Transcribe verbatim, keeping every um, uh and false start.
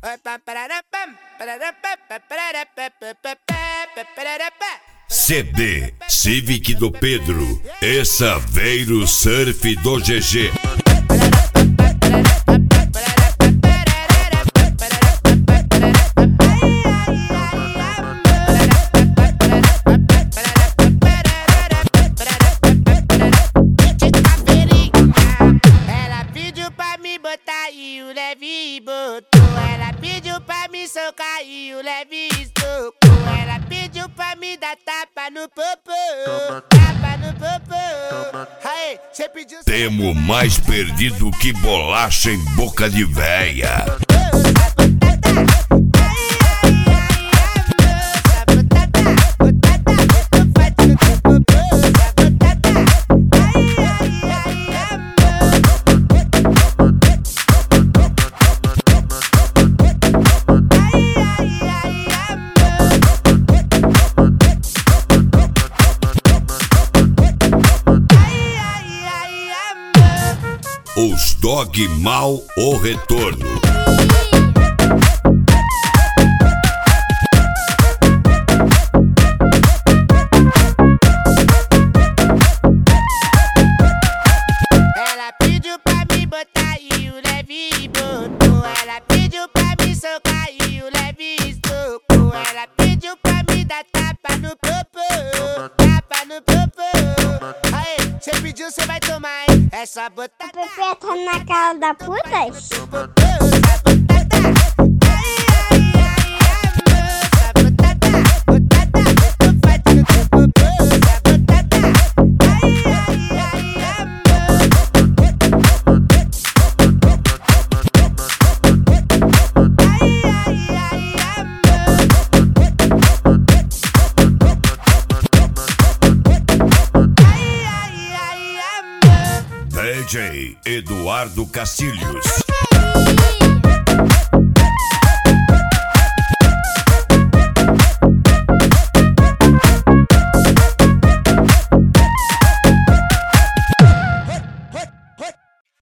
C D Civic do Pedro e Saveiro Surf do G G. Ela pediu pra me botar e o leve botou. Ela pediu pra me socar e o leve estocou. Ela pediu pra me dar tapa no popô, tapa no popô. Aê, cê pediu. Temo mais perdido que bolacha em boca de véia. Os Dog Mal, o retorno. Ela pediu pra me botar e o leve botou. Ela pediu pra me socar e o leve estocou. Ela pediu pra me dar tapa no popô, tapa no popô. Aê, cê pediu, cê vai tomar, hein? É só botar. O Pepe tá na cara da putas? D J Eduardo Castilhos.